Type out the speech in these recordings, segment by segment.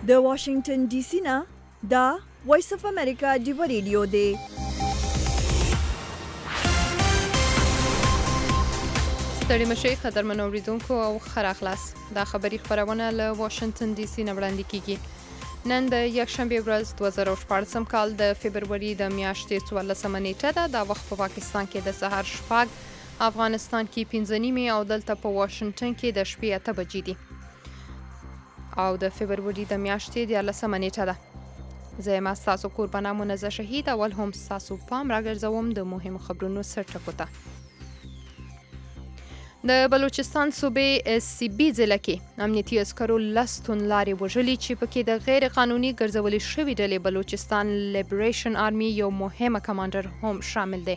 د واشنگټن ډي سي نه دا وایس اف امریکا دی ریډیو دی. ستړي مشي قدرمن اوریدونکو او ښه راغلاست. دا خبری خبرونه له واشنگټن ډي سي نه وړاندې کیږي. نن د یکشنبه ورځ 2014 کال د فبرवरी د میاشتې 14 نیټه ده. دا وخت په پاکستان کې د سهار 6، افغانستان کې 5:30 او دلته په واشنگټن کې د شپې 8 بجې دي. او د فبرवरी د میاشتې 14 نیټه ده. زه یم تاسو قربانه منزه شهید. اول هم تاسو پام راګرځوم د مهمو خبرونو سرټکو ته. د بلوچستان صوبې سیبي ضلع کې امنیتي عسکرو 10 توندلارې وژلي چې پکې د غیر قانوني ګرځولې شوې ډلې بلوچستان لیبریشن آرمي یو مهمه کمانډر هم شامل دی.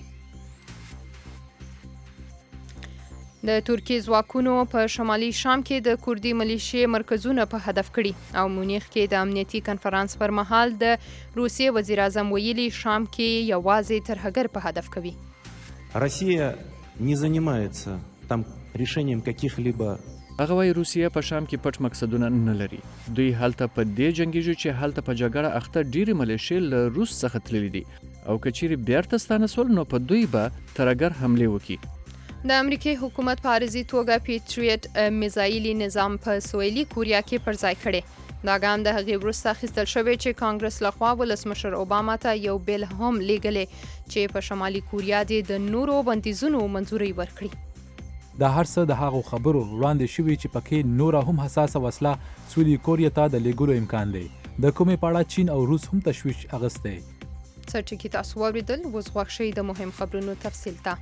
د ترکیې ځواکونو په شمالي شام کې د کوردي ملیشې مرکزونه په هدف کړي او مونیخ کې د امنیتي کنفرانس پر مهال د روسیې وزیر اعظم ویلي شام کې یوازې ترهګر په هدف کوي. Россия не занимается там решением каких-либо. هغه وايي روسیه په شام کې پټ مقصدونه نه لري. دوی هلته په دې جنگیږي چې هلته په جګړه اخته ډېری ملیشې له روس څخه تللي دي او کچېرې بیرته ستانه سول نو په دوی به ترهګر حمله وکړي. د امریکای حکومت په عارضي توګه پیټریټ میزایلي نظام په سویلي کوریا کې پر ځای کړي. دا ګام د هغې وروسته اخیستل شوی چې کانګرس لخوا ولسمشر اوباما ته یو بیل هم لیږلی چې په شمالي کوریا دې د نورو بندیزونو منظوري ورکړي. دا هر څه د هغو خبرو وړاندې شوي چې پکې نوره هم حساسه وسله سویلي کوریا ته د لیږلو امکان دی. د کومې په اړه چین او روس هم تشویش اخیستی. څه ټکي تاسو واورېدل. اوس غوږ شئ د مهم خبرونو تفصیل ته.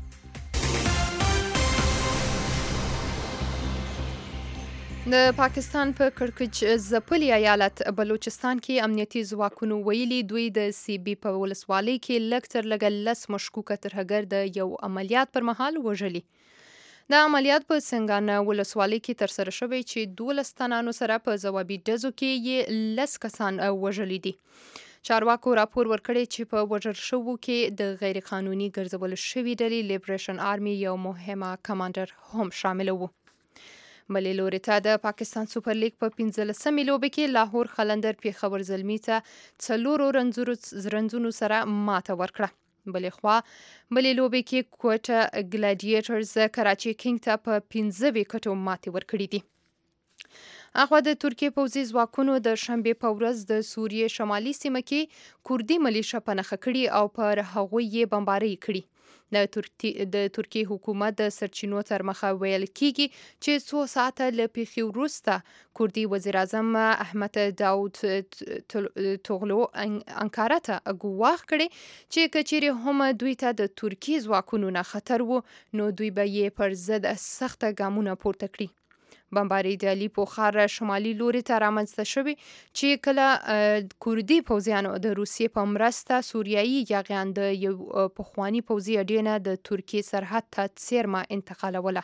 د پاکستان په کړکچ ځپلي ایالت بلوچستان کې امنیتي ځواکونو ویلي دوی د سی بي په ولسوالۍ کې لږ تر لږه 10 مشکوکه ترهګر د یو عملیات پر مهال وژلي. دا عملیات په سنګانه ولسوالۍ کې ترسره شوی چې 12 تنانو سره په ځوابي ډزو کې یې 10 کسان وژلي دي. چارواکو راپور ورکړی چې په وژل شوو کې د غیر قانوني ګرځول شوې ډلې لیبریشن آرمي یو مهمه کمانډر هم شامل وو. بلې لوري ته د پاکستان سوپر لیګ په 15مې لوبې کې لاهور خلندر پیښور زلمي ته 4 رنزونو سره ماته ورکړه. بلې خوا بلې لوبې کې کوټه ګلاډیټرز کراچي کینګ ته په 15 وکټو ماتې ورکړې دي. اخوا د ترکیې پوځي ځواکونو د شنبې په ورځ د سوریې شمالي سیمه کې کوردي ملیشه په نښه کړي او پر هغوی یې بمبارۍ کړي. د ترکیې حکومت د سرچینو تر مخه ویل کیږي چې 2 ساعته له پیښې وروسته کوردي وزیر اعظم احمد داود توغلو انکارا ته ګواښ کړي چې کچېرې هم دوی ته د ترکیې ځواکونو نه خطر وو نو دوی به یې پر ضد سخته ګامونه پورته کړي. بمبارۍ د علی پوخار شمالي لوري ته رامنځته شوې چې کله کوردي پوځیانو د روسیې په مرسته سوریایي یاغیان د یو پخواني پوځي اډې نه د ترکیې سرحد ته څیرمه انتقالوله.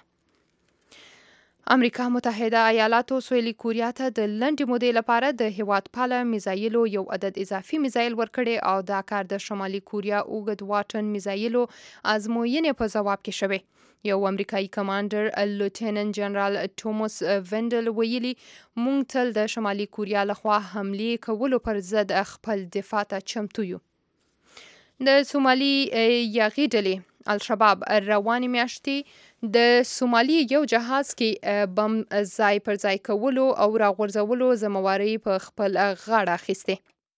امریکا متحده ایالاتو سویلي کوریا ته د لنډې مودې لپاره د هیواد پاله میزایلو یو عدد اضافي میزایل ورکړي او دا کار د شمالي کوریا اوږد واټن میزایلو ازموینې په ځواب کې شوی. یو امریکایي کمانډر لوتننت جنرال توماس وینډل ویلي مونږ تل د شمالي کوریا لخوا حملې کولو پر ضد خپل دفاع ته چمتو یو. د سومالي یاغي ډلې الشباب روانې میاشتې د سومالي یو جهاز کې بم ځای پر ځای کولو او راغورځولو ذمہواري په خپل غاړه اخیسته.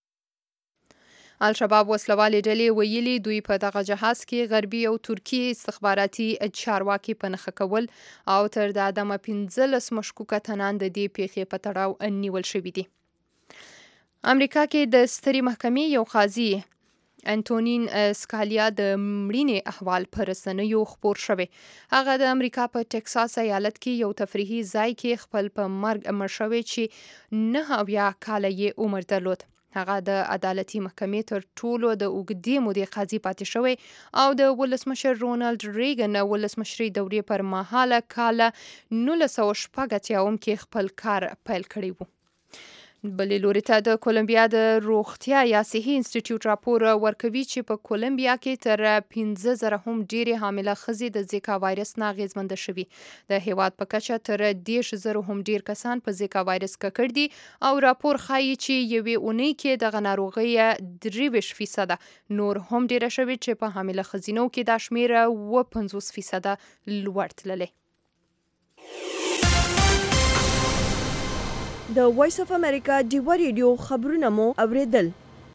الشباب وسلوالې ډلې ویلي دوی په دغه جهاز کې غربي او ترکي استخباراتي چارواکي په نښه کول او تر د ادمه 15 مشکوکه تنان د دې پیښې په تړاو نیول شوي دي. امریکا کې د سترې محکمې یو قاضي انټونین سکالیا د مړینې احوال پر رسنیو خپور شوی. هغه د امریکا په ټکساس ایالت کې یو تفریحي ځای کې خپل په مرګ مړ شوی چې 9 کاله یې عمر درلود. هغه د عدالتي محکمې تر ټولو د اوږدې مودې قاضي پاتې شوی او د ولسمشر رونالد ریګن ولسمشري دورې پر مهاله کال 1980 کې خپل کار پیل کړی و. بلې لوري ته د کولمبیا د روغتیا یا صحي انسټیټیوټ راپور ورکوي چې په کولمبیا کې تر 15,000 هم ډېرې حامله ښځې د زیکا وایرس نه اغېزمنده شوي. د هیواد په کچه تر 10,000 هم ډېر کسان په زیکا وایرس ککړ دي او راپور ښایي چې یوې اونۍ کې دغه ناروغۍ 23% نور هم ډېره شوې چې په حامله ښځینو کې دا شمېر 50% لوړ تللی. د وایس اف امریکا ډیوا ریډیو خبرونه مو اوریدل.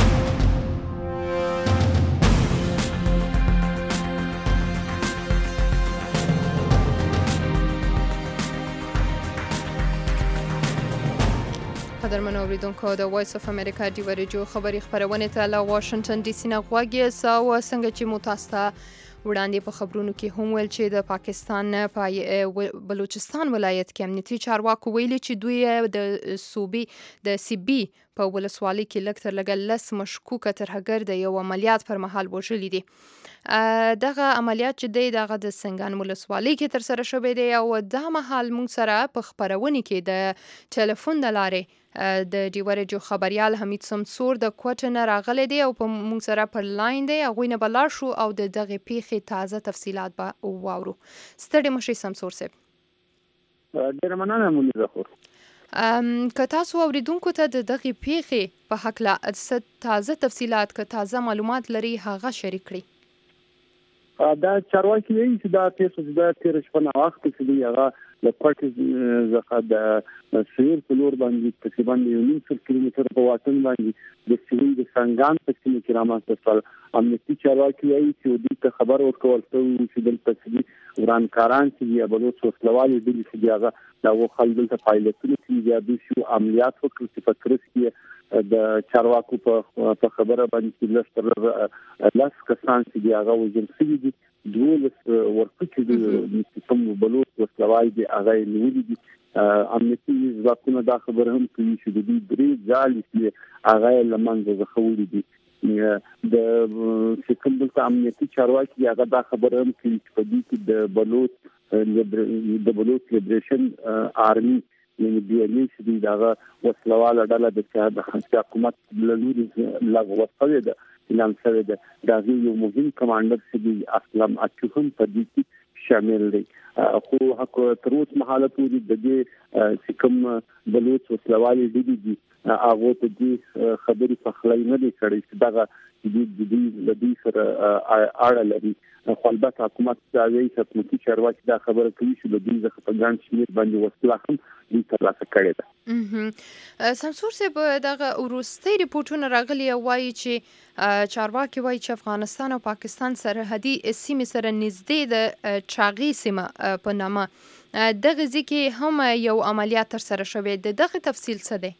قدرمنو اوریدونکو د وایس اف امریکا ډیوا ریډیو خبري خبرونه ته له واشنگټن ډي سي نه غواګي سو څنګه چې متاستا وړاندې په خبرونو کې هم ویل چې د پاکستان په بلوچستان ولایت کې امنیتي چارواکو ویلي چې دوی د صوبې د سی بي په ولسوالۍ کې لږ تر لږه 10 مشکوکه ترهګر د یو عملیات پر مهال وژلي دي. دغه عملیات چې دی دغه د سنگان ولسوالۍ کې ترسره شوی دی او دا مهال موږ سره په خبرونه کې د ټلیفون د لارې د ډیوا ریډیو خبريال حمید سمسور د کوټ نه راغلی دی او په موږ سره پر لاین دی. هغوی نه به لاړ شو او د دغې پیښې تازه تفصیلات به واورو. ستړي مشئ سمسور صاحب. ډېره مننه مونږ خور. که تاسو اوریدونکو ته د دغې پیښې په هکله تازه تفصیلات که تازه معلومات لري هغه شریک کړئ. دا چارواکي وایي چې دا پیښه د تیر شپه نه وخت کې هغه د پټ ځخه د سیر په لور باندې تقریبا 1.5 کیلومتر په واټن باندې د سویل د سنگان په سیمه کې رامنځته شول. امنیتي چارواکي وایي چې دوی ته خبر ورکول شوی چې د تسبیح ورانکاران چې یا بلوچ وسلوالي دي چې هغه د خلکو ته فعالیتونه کوي یا د شو عملیات وکړي چې په کرس کې د چارواکو په خبره باندې لږ لاس کسان چې هغه وزن شوی دي 12 ورکوټي د کوم بلوچ وسلوالي دي هغه نیولې دي. امنیتي ځواکونه دا خبره هم کوي چې د دې درې ځالې چې هغه لمنځه ځخولې دي. د کوم د امنیتي چارواکي هغه دا خبره هم کوي چې په دې کې د بلوچ لیبریشن آرمي یعنی بي ال ای چې دا وسلواله ډله د حکومت لوري لغوه شوې ده اعلان شوی ده. دا یو مهم کمانډر چې اسلام اچوهم په دې کې شامل دی. خو حق تر اوسه مهاله پوری د دې کوم بلوچ وسلوالي دي هغه ته دې خبرې په خلای نه دي کړې چې دا د دې سره اړه لري. خو البته حکومت داوی چې حکومتي چارواکي دا خبره کوي چې د دې ځخه په ګڼ شمېر باندې وسله هم دوی ترلاسه کړې ده. سمسور صاحب دغه وروستي ریپورتونه راغلي وایي چې چارواکي وایي چې افغانستان او پاکستان سرحدي سیمې سره نږدې د چاغي سیمه په نامه دغه ځکه هم یو عملیات ترسره شوی دی. دغه تفصیل څه دی؟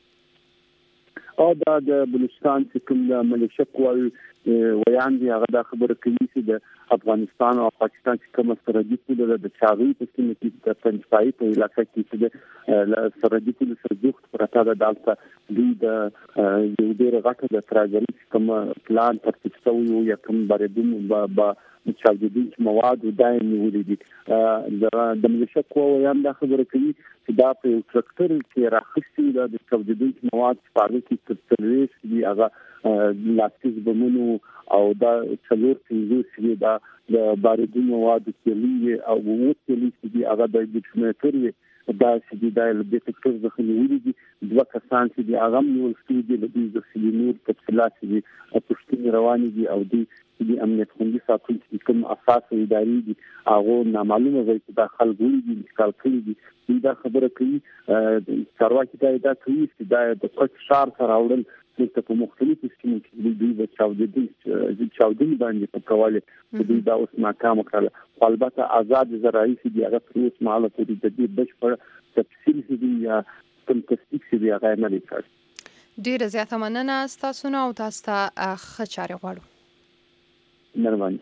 او دا د بلوچستان چې کوم د ملیشه قواوي ویان دي هغه دا خبره کوي چې د افغانستان او پاکستان چې کوم سرحدي پوله د چاغي په سیمه کې د پنځپای په علاقه کې چې د سرحدي پوله سره جوړ پراته ده دالته دوی د یو ډېر غټه د تراجري کوم پلان ترتیب شوی یا کوم باندې چاودیدونکي مواد دایمي ولید د ملیشه قواویان دا خبره کوي چې دا په تراکتور کې راخستي د چاودیدونکي مواد په کې ترلېس دي هغه لاستیک بمونو او دا څلور څنګه دا د باردونو مواد کې او وڅلې چې هغه د ډیټونیټر دا چې د ډیټکټر ځخه نیولې دي دوه کسان چې هغه نیول شوی دي د دې ځخه تفصیلات دي پښتون رواني دي او د امنیت خوندي ساتونکو کوم اساس اداري دي هغه نامعلومه ځای چې داخل غوړي دي انتقال کړي دي. دا خبره کوي چارواکي دا کوي چې دا د پټ شار سره اورل چې په مختلفو سیمو کې دوی د چاودنې باندې په کواله دوی دا اوس ناکام کړل. البته آزاد زراعي چې هغه تر اوسه مهاله پورې د دې بشپړ تفصیل دي یا کوم تصدیق چې هغه نه لیکل. ډیره زیاته مننه تاسو نه او تاسو ته ښه چارې غواړو. مهرباني.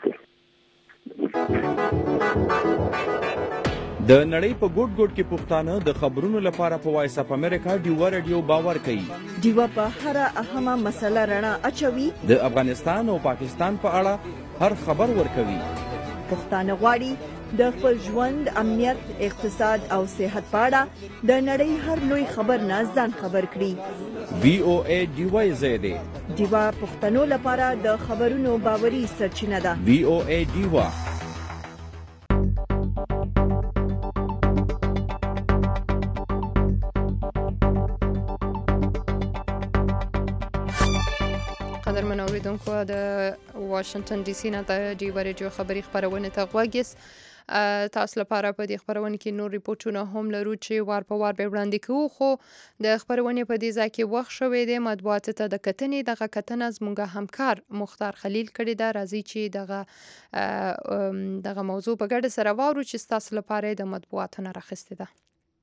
د نړۍ په ګوټ ګوټ کې پښتانه د خبرونو لپاره په وایس اف امریکا ډیوا ریډیو باور کوي. ډیوا په هر اهمه مسله رڼا اچوي. د افغانستان او پاکستان په اړه هر خبر ورکوي. پښتانه غواړي د خپل ژوند، امنیت، اقتصاد او صحت په اړه د نړۍ هر لوی خبر نه ځان خبر کړي. VOA ډیوای زیاده ډیوا پښتنو لپاره د خبرونو باوري سرچینه ده. VOA ډیوا. قدرمن اوریدونکو د واشنگټن ډي سي نه د ډیوا رادیو خبري خبرونه ته غوږ یاست. تاسو لپاره په دې خبرونه کې نور ریپورتونه هم لرو چې وار په وار به وړاندې کوو، خو د خبرونې په دې ځای کې وخت شوی دی مطبوعاتو ته د کتنې دغه کتنه زموږ همکار مختار خلیل کړې ده. راځي چې دغه موضوع په ګډه سره واورو چې ستاسو لپاره د مطبوعاتو نه راخستې ده.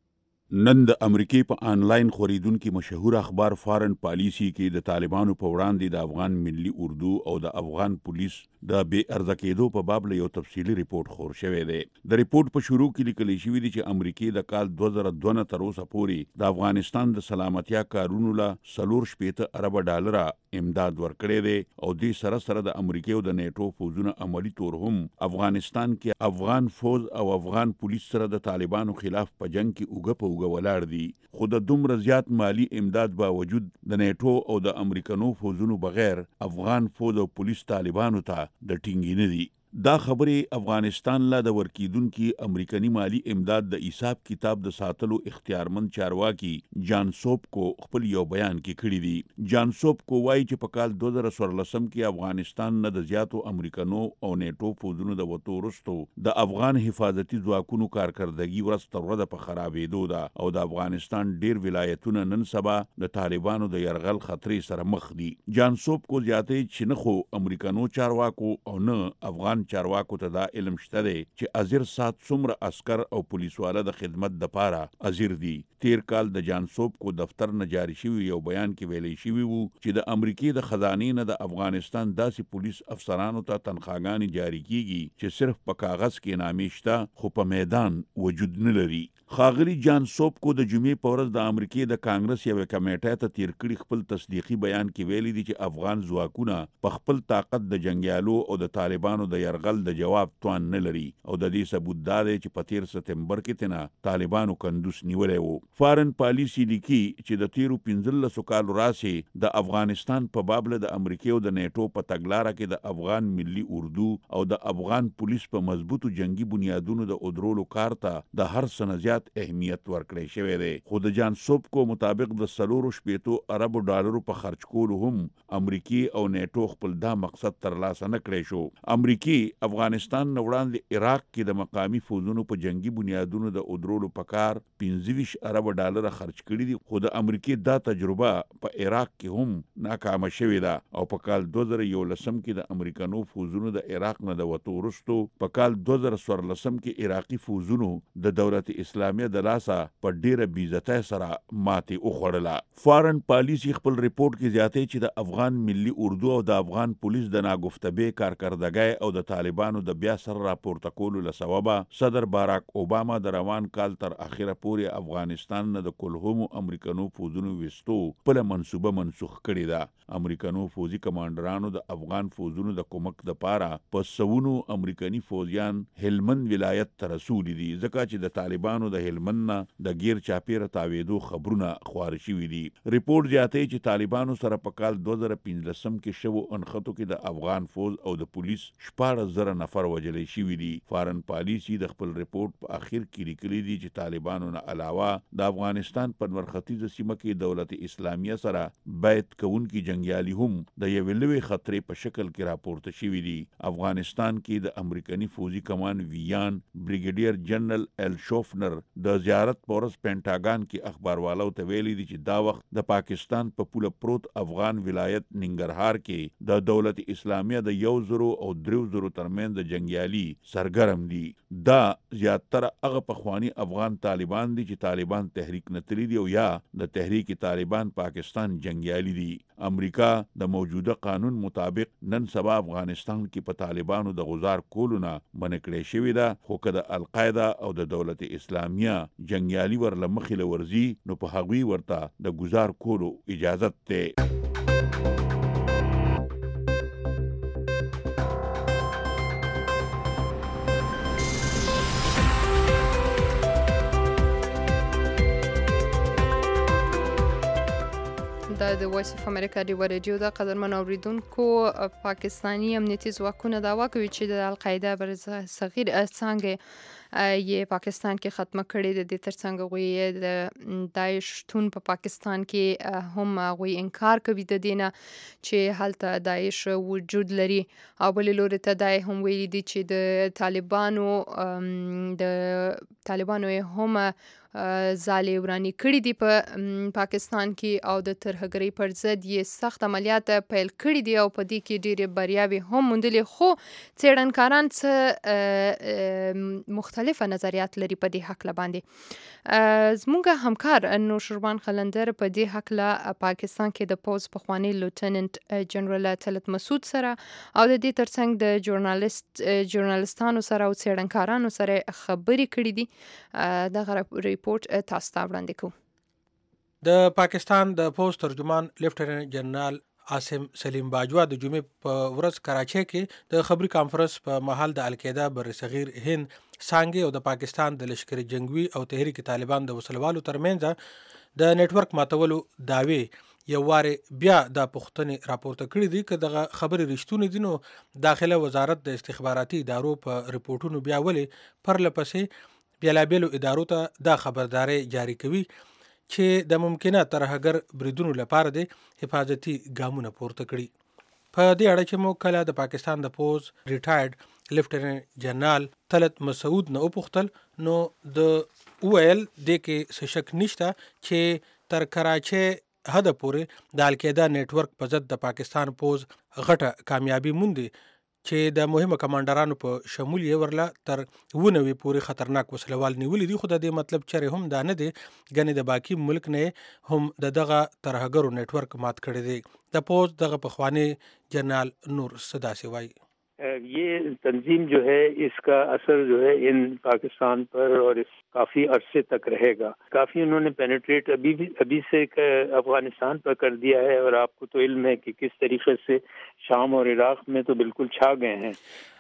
نن د امریکای په آنلاین خوریدونکو مشهور اخبار فارن پالیسی کې د طالبانو په وړاندې د افغان ملي اردو او د افغان پولیس د بے ارزه کېدو په باب له یو تفصیلی ریپورت خور شوی دی. د ریپورت په شروع کې لیکل شوی دی چې امریکای د کال 2002 تر اوسه پورې د افغانستان د سلامتیا کارونو له 4.8 ارب ډالر امداد ورکړی دی او دې سره سره د امریکای او د نیټو فوجونو عملی تور هم افغانستان کې افغان فوج او افغان پولیس سره د طالبانو خلاف په جنگ کې اوګه ولاړ دي. خو د دومره زیات مالی امداد باوجود د نیټو او د امریکانو فوجونو بغیر افغان فوج او پولیس طالبانو ته د ټینګي نه دي. دا خبرې افغانستان لا د ورکیدونکو امریکایي مالی امداد د حساب کتاب د ساتلو اختیارمند چارواکي جان سوپکو خپل یو بیان کې کړی دی. جان سوپکو وایي چې په کال 2014 کې افغانستان نه د زیاتو امریکانو او نیټو فوجونو د وټو وروسته د افغان حفاظتي ځواکونو کارکردګي ورځ تر ورځې په خرابېدو ده او د افغانستان ډیر ولایتونه نن سبا د طالبانو د يرغل خطرې سره مخ دي. جان سوپکو زیاتې چې نه خو امریکانو چارواکو او نه افغان چارواکو ته دا علم شته دی چې ازیر سات څومره عسكر او پولیسواله د خدمت د پاره ازیر دي. تیر کال د جان سوپکو دفتر نه جاری شوی یو بیان کې ویلي شوی وو چې د امریکای د خزانې نه د افغانستان داسې پولیس افسرانو ته تنخواګانې جاری کیږي چې صرف په کاغذ کې نامې شته خو په میدان وجود نه لري. خاغلی جان سوپکو د جمعې په ورځ د امریکای د کانګرس یو کمیټه ته تیر کړي خپل تصدیقي بیان کې ویلي دي چې افغان ځواکونه په خپل طاقت د جنگیالو او د طالبانو د يرغل د جواب توان نه لري او د دې ثبوت دا دی چې په 13 سپتمبر کې تنه طالبانو کندوز نیولې وو. فارن پالیسی لیکي چې د 13 کال راسي د افغانستان په باب له د امریکای او د نیټو په تګلارې کې د افغان ملي اردو او د افغان پولیس په مضبوطو جنگي بنیادونو د ادرولو کار ته د هر څه زیات اهمیت ورکړی شوی دی. خو د جان سوپکو مطابق د 4.8 ارب ډالرو په خرج کولو هم امریکای او نیټو خپل دا مقصد ترلاسه نه کړی شو. امریکای افغانستان نه وړاندې عراق کې د مقامی فوجونو په جنگي بنیادونو د ادرولو په کار 25 ارب ډالر خرج کړي دي. خو د امریکای دا تجربه په عراق کې هم ناکامه شوې ده او په کال 2011 کې د امریکانو فوجونو د عراق نه د وټو وروسته په کال 2014 کې عراقي فوجونو د دولت اسلامیه د لاسه په ډیره بیزتۍ سره ماتې وخوړله. فارن پالیسی خپل ریپورت کې زیاتې چې د افغان ملي اردو او د افغان پولیس د ناګفتبه کارکردګۍ او د طالبانو د بیا سر راپورته کولو له سببه صدر باراک اوباما د روان کال تر اخره پورې افغانستان نه د کلهمو امریکانو فوجونو وستو په منصوبه منسوخ کړی ده. امریکانو فوجي کمانډرانو د افغان فوجونو د کومک د پاره په سونو امریکایي فوجیان هلمند ولایت ته رسولي دي ځکه چې د طالبانو د هلمند نه د غیر چاپیره تاویدو خبرونه خوار شوي دي. ریپورت زیاتې چې طالبانو سره په کال 2015 کې شوو انخطو کې د افغان فوج او د پولیس 14,000 نفر وژل شوي دي. فارن پالیسی د خپل ریپورت په اخر کې لیکلي دي چې طالبانو نه علاوه د افغانستان په مرختیزه سیمه کې دولت اسلامیه سره بیعت کوونکي جنگیالي هم د یوې لوی خطرې په شکل کې راپورته شوي دي. افغانستان کې د امریکایي فوجي کمان ویان بریګیډیر جنرال ال شوفنر د زیارت پورس پینټاګان کې اخباروالو ته ویلي دي چې دا وخت د پاکستان په پوله پروت افغان ولایت ننګرهار کې د دولت اسلامیه د 1,000 او 3,000 ترمن د جنگیالي سرګرم دي. دا زیاتره هغه پخوانی افغان طالبان دي چې طالبان تحریک نتلی دي او یا د تحریک طالبان پاکستان جنگیالي دي. امریکا د موجوده قانون مطابق نن سبا افغانستان کې په طالبانو د غزار کولونه منکړې شوې ده خو که د القاعده او د دولت اسلامیه جنگیالي ورله مخې له ورځي نو په هغوی ورته د گزار کولو اجازت ده. د وایس اف امریکا ډیو رادیو د قدرمن اوریدونکو پاکستانی امنیتي ځواکونه دعوا کوي چې د القاعده بر صغیر څنګه یې پاکستان کې ختمه کړې ده. د ترڅنګ غوي د داعش تون په پاکستان کې هم غوي انکار کوي د دینه چې هلته داعش وجود لري او بل لوري ته دای هم ویلي دي چې د طالبانو هم زالي ورانی کړی دي په پاکستان کې او د ترهګرۍ پر ضد یې سخت عملیات پیل کړی دي او په دې کې ډېرې بریاوې هم موندلې، خو څېړنکاران څه مختلفه نظریات لري په دې حق باندې. زموږ همکار نوشروان خلندر په دې حق له پاکستان کې د پوز پخوانی لوتننت جنرال طلعت مسعود سره او د دې ترڅنګ د ژورنالستانو سره او څېړنکارانو سره خبرې کړې دي. دغه ریپورت تاسو ته وړاندې کوو. د پاکستان د پوز ترجمان لیفټننټ جنرال عاصم سلیم باجوا د جمعې په ورځ کراچۍ کې د خبري کانفرنس په محل د القاعده بر صغیر هند څانګې او د پاکستان د لشکري جنگوي او تحریک طالبان د وسلوالو ترمنځ د نتورک ماتولو داوی یو واره بیا د پښتنې راپورته کړی دي چې دغه خبرې رښتونی دي. نو داخله وزارت د استخباراتي ادارو په رپورټونو بیا ولې پرلپسې بیلابیلو ادارو ته دا خبرداري جاری کوي چې د ممکنه ترهګر بریدونو لپاره د حفاظتي ګامونه پورته کړي. په دې اړه چې مو کله د پاکستان د پوز ریټایرډ لیفټننټ جنرال طلعت مسعود نه وپوښتل نو د ویل د کې څه شک نشته چې تر کراچۍ حد پورې د القاعده نتورک په ضد د پاکستان پوز غټه کامیابی موندي چې د مهمه کمانډرانو په شمول یې ورله تر 90 پورې خطرناک وسلوال نیولې دي. خو د دې مطلب چره هم دا نه دی ګنې د باقی ملک نه هم دغه ترهګرو نتورک مات کړی دی. د پوز دغه پخوانی جنرال نور صداسي وایي یہ تنظیم جو ہے اس کا اثر جو ہے ان پاکستان پر اور اس کافی عرصے تک رہے گا. کافی انہوں نے پینیٹریٹ ابھی سے افغانستان پر کر دیا ہے اور آپ کو تو علم ہے کہ کس طریقے سے شام اور عراق میں تو بالکل چھا گئے ہیں.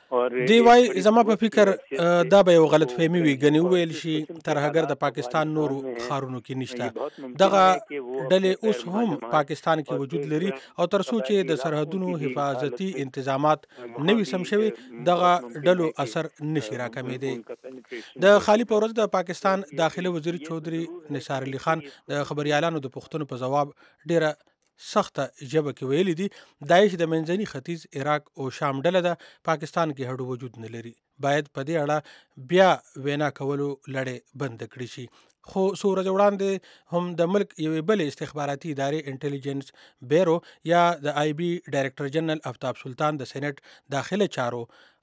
دی وای زما په فکر دا به یو غلط فهمي وي غني ویل شي ترهګر د پاکستان نور خارونو کې نشته. دغه ډلې اوس هم پاکستان کې وجود لري او تر څو چې د سرحدونو حفاظتي انتظامات نوي سم شوي دغه ډلو اثر نشي راکمېدی. د خالی پورز د پاکستان داخله وزیر چودري نثار علي خان د خبريالانو د پوښتنو په جواب ډیره سخته ژبه کې ویلي دي داعش د منځني ختیځ عراق او شام ډله ده پاکستان کې هډو وجود نه لري. باید په دې اړه بیا وینا کولو لړۍ بند کړي شي. خو څو ورځې وړاندې هم د ملک یوې بلې استخباراتي ادارې انټيليجنس بیورو یا د آی بي ډایرکټر جنرال آفتاب سلطان د سېنات داخله چارو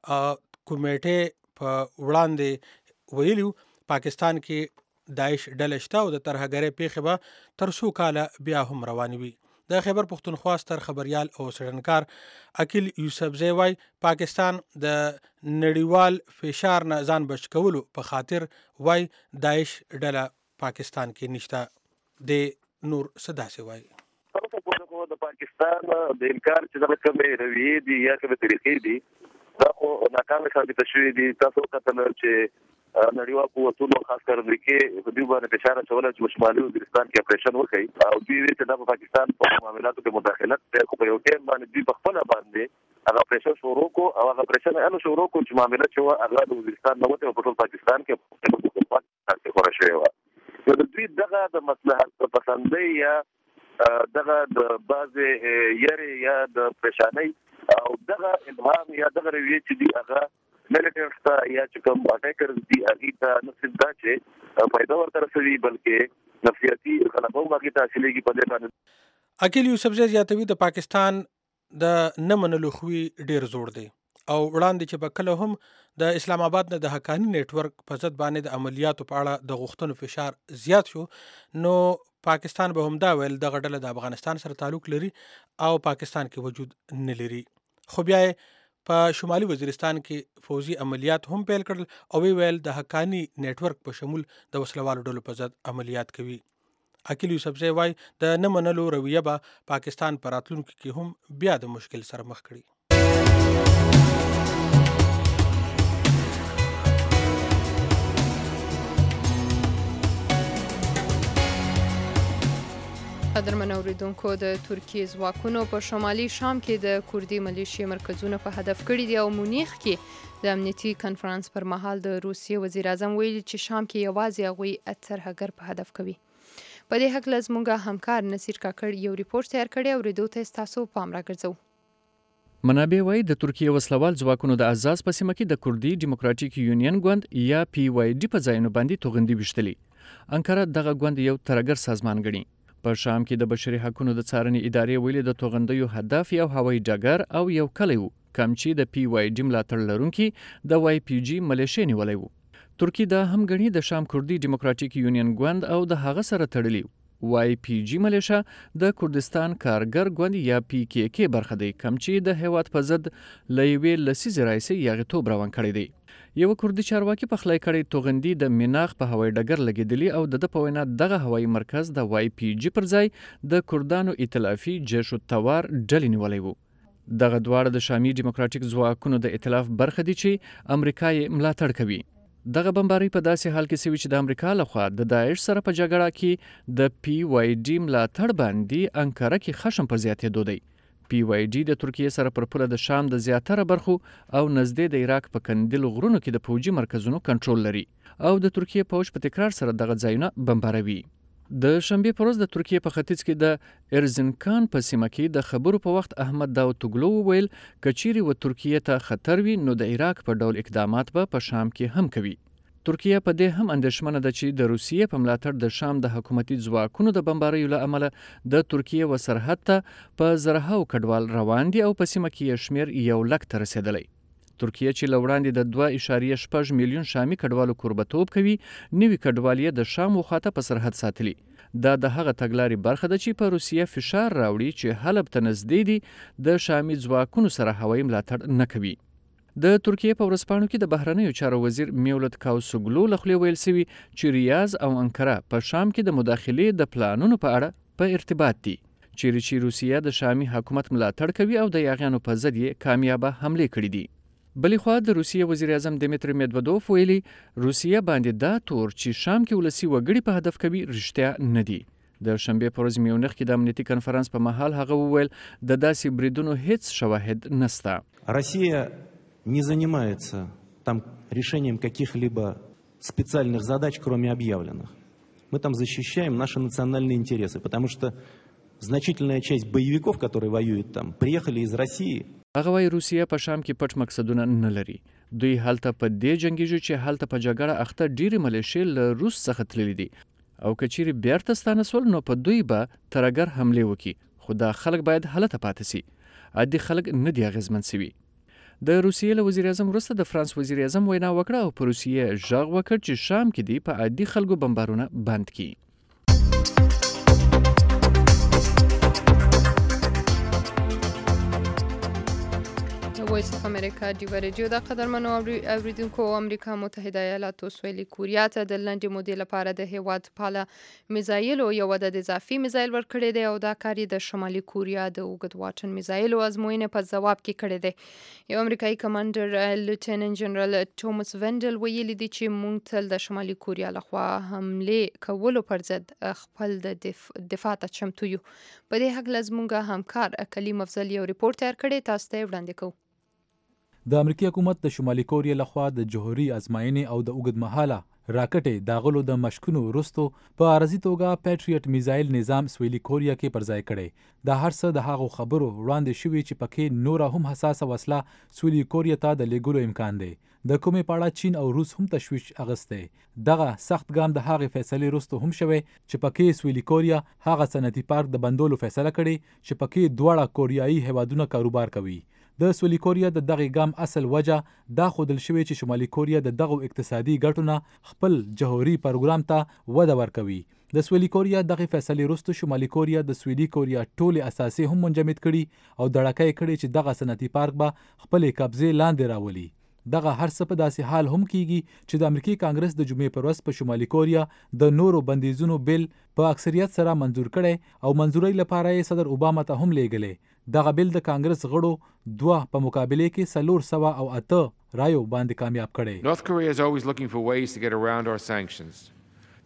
کمیټې په وړاندې ویلو پاکستان کې داعش ډله شته او د ترهګرۍ پیښه به تر څو کاله بیا هم روانه وي. د خیبر پښتونخوا ستر خبريال او څېړنکار عقیل یوسفزی وای پاکستان د نړیوال فشار نه ځان بچ کولو په خاطر وای داعش ډله پاکستان کې نشته. د نور صداسي وای د پاکستان د انکار چې د کومې رویې دي یا کومې طریقې دي دا خو ناکامه ثابت شوې دي. تاسو کتل چې نړیوال قوتونو خاص کر امریکا په دې باندې فشار اچول چې شمالي وزیرستان کې اپریشن وکړي او دوی چې د پاکستان په معاملاتو کې مداخلت کوي په یو ټیم باندې دوی په خپل باندې هغه اپریشن شروع کو او هغه اپریشن انو شروع کو چې معاملات چې هغه د وزیرستان نو په ټول پاکستان کې په خورا شوی و. نو دوی دغه د مصلحت پسندۍ یا دغه د باز یری یا د پریشانۍ او دغه ابهام یا دغه رویه چې دی هغه ملټریز ته یا چې کوم اټیکرز دي هغه ته نه صدا چې پیدا ورته رسوي بلکې نفسیاتي خلکو باندې تاثیرېږي په دې باندې. عقیل یوسفزی زیاتوي د پاکستان د نه منلو خوي ډیر زوړ دی او وړاندې چې په کله هم د اسلام آباد نه د حقانی نتورک په ضد باندې د عملیاتو په اړه د غوښتنو فشار زیات شو نو پاکستان به هم دا ویل دغه ډله د افغانستان سره تعلق لري او پاکستان کې وجود نه لري. خو بیا په شمالي وزیرستان کې فوزي عملیات هم پیل کړل او ویل د حقانی نتورک په شمول د وسلوالو ډلو په ضد عملیات کوي. عقیل یوسفزی وای د نه منلو رویه به پاکستان پر راتلونکو کې هم بیا د مشکل سره مخ کړي. قدرمن اوریدونکو د ترکیې ځواکونو په شمالي شام کې د کوردي ملیشیا مرکزونه په هدف کړي دي او مونیخ کې د امنیتي کنفرانس پر مهال د روسیې وزیر اعظم ویلي چې شام کې یوازې هغوی ترهګر په هدف کوي. په دې هکله زموږ همکار نصیر کاکړ یو ریپورټ تیار کړی او اورېدو ته ستاسو پام راګرځو. منابع وایي د ترکیې وسلوال ځواکونو د ازاز په سیمه کې د کوردي ډیموکراټیک یونین ګوند یا PYD په ځایونو باندې توغندي ویشتلي. انکاره دغه ګوند یو ترهګر سازمان ګڼي. په شام کې د بشري حقوقو د څارنې ادارې ویلي د توغندیو هدف یو هوایي ډګر او یو کلی و کوم چې د PYD ملاتړ لرونکي د YPG ملیشیا نیولی و. ترکیه دا هم ګڼي د شام کوردي ډیموکراټیک یونین ګوند او د هغه سره تړلي YPG ملیشیا د کردستان کارګر ګوند یا PKK برخه دی کوم چې د هیواد په ضد له یوې لسیزې راهیسې یاغیتوب روان کړی دی. یو کوردي چارواکي په خلای کړی توغندي د میناخ په هوایي ډګر لګیدلی او د په وینا دغه هوایي مرکز د YPG پر ځای د کردانو ائتلافي جیش الثوار ډلې نیولی و. دغه دواړه د شامي ډیموکراټیک ځواکونو د ائتلاف برخه دي چې امریکا یې ملاتړ کوي. دغه بمباري په داسې حال کې سوي چې د امریکا لخوا د داعش سره په جګړه کې د PYD ملاتړ باندې انکاره کې خشم په زیاتېدو دی. PYD د ترکیې سره پر پوله د شام د زیاتره برخو او نږدې د عراق په کندل غرونو کې د پوجي مرکزونو کنټرول لري او د ترکیې پوج په تکرار سره دغه ځایونه بمباروي. د شنبې پر ورځ د ترکیې په ختیځ کې د ارزنکان په سیمه کې د خبرو په وخت احمد داوتوګلو وویل کچيري و ترکیې ته خطر وي نو د عراق په ډول اقدامات په شام کې هم کوي. ترکیه په دې هم اندېښمنه ده چې د روسیې په ملاتړ د شام د حکومتي ځواکونو د بمباریو له امله د ترکیې و سرحد ته په زرهاو کډوال روان دي او په سیمه کې یې شمیر 1 لک ته رسېدلی. ترکیه چې له وړاندې د 2.6 میلیون شامي کډوالو کوربتوب کوي نوي کډوال یې د شام وخواته په سرحد ساتلي. دا د هغه تګلارې برخه ده چې په روسیه فشار راوړي چې حلب ته نږدې دي د شامي ځواکونو سره هوایي ملاتړ نه کوي. د ترکیې په ورځپاڼو کې د بهرنیو چارو وزیر میولت کاوسوګلو له خولې ویل سوي چې ریاض او انکره په شام کې د مداخلې د پلانونو په اړه په ارتباط دي چیرې چې روسیه د شامي حکومت ملاتړ کوي او د یاغیانو په ضد یې کامیابه حملې کړي دي. بلې خوا د روسیې وزیر اعظم دمیتری میدودوف ویلي روسیه باندې دا تور چې شام کې ولسي وګړي په هدف کوي رښتیا نه دي. د شنبې په ورځ میونخ کې د امنیتي کنفرانس په مهال هغه وویل د داسې بریدونو هیڅ شواهد نشته. Россия не занимается там решением каких-либо специальных задач, кроме объявленных. Мы там защищаем наши национальные интересы, потому что значительная часть боевиков, которые воюют там, приехали из России. هغه وايي روسیه په شام کې پټ مقصدونه نه لري. دوی هلته په دې جنګیږي چې هلته په جګړه اخته ډېرې ملیشې له روس څخه تللي دي او کچيري بیرته ستانه سول نو په دوی به ترهګر حملې وکړي. خو دا خلک باید هلته پاتې سي. عادي خلک نه دي اغېزمن سوي. د روسیې له وزیر اعظم وروسته د فرانس وزیر اعظم وینا وکړه او په روسیې غږ وکړ چې شام کې دی په عادي خلکو بمبارونه بند کړي. وایس اف امریکا ډیو ریډیو د قدرمنو اوریدونکو امریکا متحده ایالاتو سویلي کوریا ته د لنډې مودې لپاره د هیواد پاله میزایلو یو عدد اضافي میزایل ورکړی دی او دا کار د شمالي کوریا د اوږد واټن میزایلو ازموینې په ځواب کې کړی دی. یو امریکایي کمانډر لیوټیننټ جنرال توماس وینډل ویلي دی چې موږ تل د شمالي کوریا لخوا حملې کولو پر ضد خپل د دفاع ته چمتو یو. په دې هکله زموږ همکار کلیم افضل یو ریپورټ تیار کړی تاسو ته وړاندې کوو. د امریکای حکومت د شمالي کوریا لخوا د جوهري ازمایښتې او د اوږد مهاله راکټې داغلو د مشکونو وروستو په عارضي توګه پیټریټ میزایل نظام سویلي کوریا کې پر ځای کړی. دا هر څه د هغو خبرو وړاندې شوي چې پکې نوره هم حساسه وسله سویلي کوریا ته د لیږلو امکان دی. د کومې پاړه چین او روس هم تشویش اغستی. دغه سخت ګام د هغې فیصلې وروسته هم شوی چې پکې سویلي کوریا هغه صنعتي پارک د بندولو فیصله کړې چې پکې دواړه کوریایي هیوادونه کاروبار کوي. د سویلي کوریا د دغه ګام اصل وجه دا ښودل شوی چې شمالي کوریا د دغه اقتصادي ګټونه خپل جوهري پروګرام ته وده ورکوي. د سویلي کوریا دغه فیصلې وروسته شمالي کوریا د سویلي کوریا ټولې اساسي هم منجمد کړي او دړکه یې کړي چې دغه صنعتي پارک به خپلې قبضې لاندې راولي. دغه هر څه په داسې حال هم کیږي چې د امریکای کانګرس د جمعې پر ورځ په شمالي کوریا د نورو بندیزونو بل په اکثریت سره منظور کړي او منظورۍ لپاره یې صدر اوباما ته هم لیږلی. دغه بل د کانګرس غړو 2 په مقابله کې 408 رایو باندې کامیاب کړي. North Korea is always looking for ways to get around our sanctions.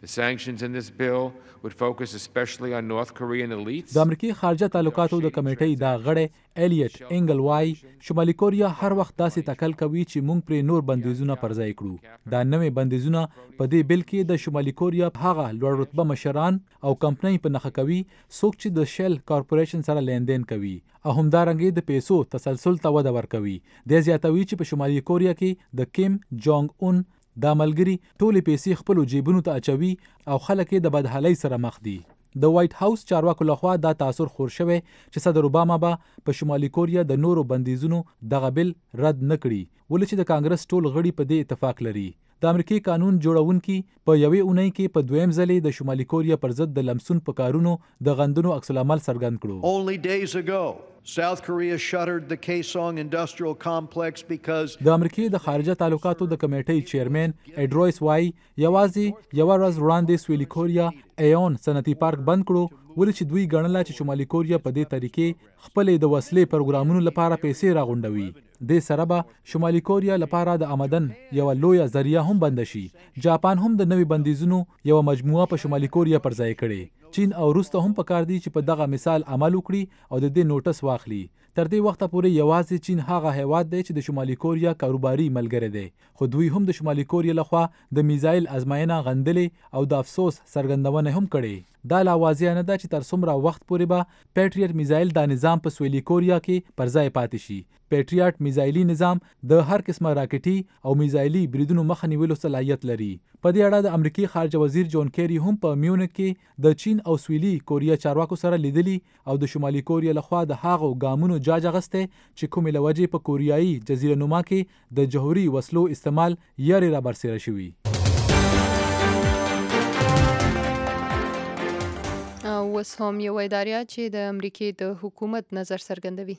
The sanctions in this bill would focus especially on North Korean elites. د امریکای خارجه تعلقاتو د کمیټې دا غړی الیټ انګل وای شمالي کوریا هر وخت داسې تکل کوي چې موږ پرې نور بندیزونه پرځای کړو. دا نوې بندیزونه په دې بل کې د شمالي کوریا هغه لوړ رتبه مشران او کمپنۍ په نښه کوي څوک چې د شل کارپوریشن سره لیندین کوي او همدارنګه د پیسو تسلسل ته وده ورکوي. د زیاتوي چې په شمالي کوریا کې د کیم جونګ اون دا ملګری ټولې پیسې خپل جیبونو ته اچوي او خلک د بدحالۍ سره مخ دي. د وایټ هاوس چارواکو لخوا دا تاثر خور شوی چې صدر اوباما به په شمالي کوریا د نورو بندیزونو دغه بل رد نه کړي ولې چې د کانګرس ټول غړي په دې اتفاق لري. د امریکای قانون جوړونکي په یوې اونۍ کې په دویم ځلې د شمالي کوریا پر ضد د لمسون په کارونو د غندنو عکس العمل څرګند کړو. Only days ago, South Korea shuttered the Kaesong industrial complex because د امریکای د خارجه تعلقاتو د کمیټې چیرمن اډرویس وای یوازې یو ورځ وړاندې سویلي کوریا ایون صنعتي پارک بند کړو ولې چې دوی ګڼله چې شمالي کوریا په دې طریقې خپلې د وسلې پروګرامونو لپاره پیسې راغونډوي. د سره به شمالي کوریا لپاره د آمدن یو لویه ذریعہ هم بند شي. جاپان هم د نوي بندیزونو یو مجموعه په شمالي کوریا پر ځای کړي. چین او روس ته هم پکار دي چې په دغه مثال عمل وکړي او د دې نوټس واخلي. تر دې وخته پورې یوازې چین هغه هیواد دی چې د شمالي کوریا کاروباري ملګری دی خو دوی هم د شمالي کوریا لخوا د میزایل ازمایښتونه غندلې او د افسوس څرګندونه هم کړې. دا لا واضح نه ده چې تر څومره وخت پورې به پیټریټ میزایل دا نظام په سویلي کوریا کې پر ځای پاتې شي. پیټریټ میزایلي نظام د هر قسمه راکټي او میزایلي بریدونو مخه نیولو صلاحیت لري. په دې اړه د امریکای خارجه وزیر جون کیری هم په میونخ کې د چین او سویلي کوریا چارواکو سره لیدلی او د شمالي کوریا لخوا د هغو ګامونو جاج اخیستی چې کومې له وجې په کوریایي جزیره نما کې د جوهري وسلو استعمال یارې را برسېره شوي. اوس هم یو اداره چې د امریکای د حکومت نظر څرګندوي.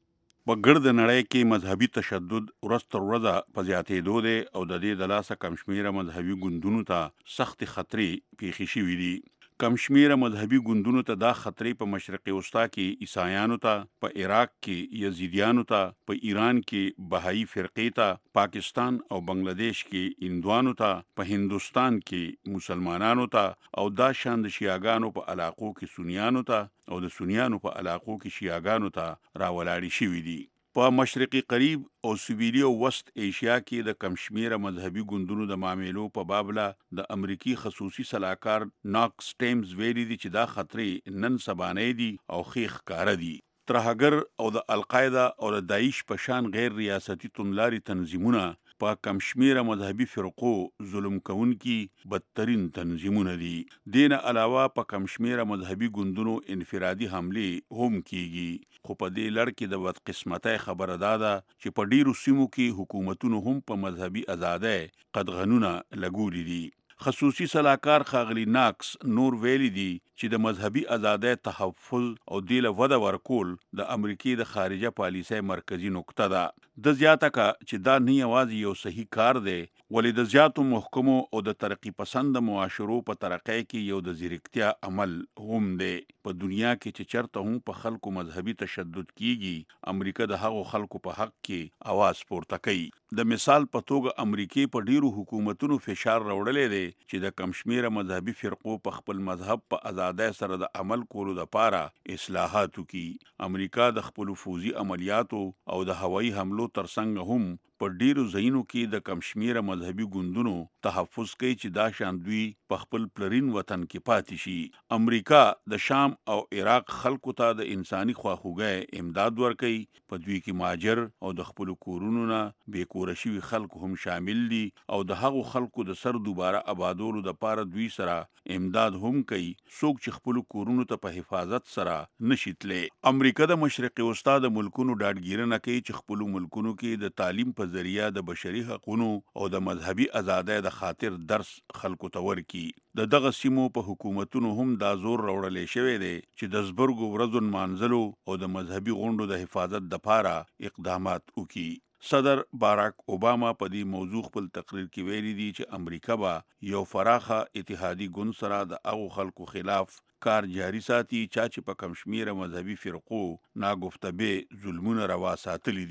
په ګرد نړۍ کې مذهبي تشدد ورځ تر ورځه په زیاتېدو دی او د دې د لاسه کم شمېره مذهبي ګوندونو ته سختې خطرې پیښې شوي دي. کم شمېره مذهبي ګوندونو ته دا خطرې په مشرق وسطا کې عیسایانو ته، په عراق کې یزیدیانو ته، په ایران کې بهایي فرقې ته، پاکستان او بنگلاديش کې هندوانو ته، په هندوستان کې مسلمانانو ته او دا شان د شیعاګانو په علاقو کې سنیانو ته او د سنیانو په علاقو کې شیعاګانو ته راولاړې شوي دي. په مشرقي قریب او سویلي او وسط ایشیا کې د کم شمېره مذهبي ګوندونو د معاملو په بابله د امریکي خصوصي سلاکار ناکس ټیمز ویلي دي چې دا خطرې نن سبانه دي او ښې ښکاره دي. ترهګر او د القاعده او د داعش په شان غیر ریاستي توندلاري تنظیمونه په کم شمېره مذهبي فرقو ظلم کوونکي بدترین تنظیمونه دي. دین علاوه په کم شمېره مذهبي ګوندونو انفرادي حملې هم کیږي. خو په دې لړ کې د بدقسمتۍ خبره دا ده چې په ډیرو سیمو کې حکومتونو هم په مذهبي ازادۍ قدغنونه لګولي دي. خصوصي سلاکار ښاغلي ناکس نور ویلي دي چې د مذهبي ازادۍ تحفظ او دې له وده ورکول د امریکای د خارجه پالیسۍ مرکزی نقطه ده. د زیاته کا چې دا نه یوازې یو صحیح کار دی ولې د زیاتو محکمو او د ترقی پسند معاشرو په ترقۍ کې یو د زیرکتیا عمل هم دی. په دنیا کې چې چرته هم په خلکو مذهبي تشدد کیږي امریکا د هغو خلکو په حق کې आवाज پورته کوي. د مثال په توګه امریکای په ډیرو حکومتونو فشار راوړلې دی چې د کم شمېره مذهبي فرقو په خپل مذهب په ازادۍ سره د عمل کولو لپاره اصلاحات وکړي. امریکا د خپل فوزي عملیاتو او د هوایي حملو ترڅنګ هم په ډیرو ځایونو کې د کم شمېره مذهبي ګوندونو تحفظ کوي چې دا شان دوی په خپل پلرین وطن کې پاتې شي. امریکا د شام او عراق خلکو ته د انساني خواخوږۍ امداد ورکوي. په دوی کې مهاجر او د خپل کورونو نه بې کوره شوي خلکو هم شامل دي او د هغو خلکو د سر دوباره آبادولو دپاره دوی سره امداد هم کوي څوک چې خپل کورونو ته په حفاظت سره نشي تللی. امریکا د مشرق وسطا د ملکونو ډاډګیرنه کوي چې خپل ملکونو کې د تعلیم په ذریعہ د بشري حقوقو او د مذهبي ازادۍ د خاطر درس خلکو ته ورکي. د دغه سیمو په حکومتونو هم دا زور راوړلې شوی دی چې د زبرګو ورځو نمانځلو او د مذهبي غونډو د حفاظت دپاره اقدامات وکړي. صدر باراک اوباما په دې موضوع خپل تقریر کې ویلي دي چې امریکا به یو فراخه اتحادي ګوند سره د هغو خلکو خلاف کار جاري ساتي چې په کم شمېره مذهبي فرقو ناګفته به ظلمونه روا ساتلي دي.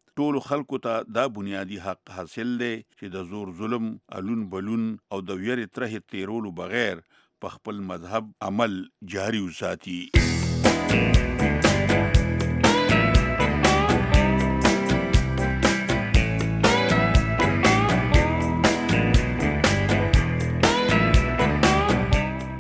ټولو خلکو ته دا بنیادی حق حاصل دی چې د زور ظلم الون بلون او د ویرې ترهې تیرولو بغیر په خپل مذهب عمل جاري وساتي.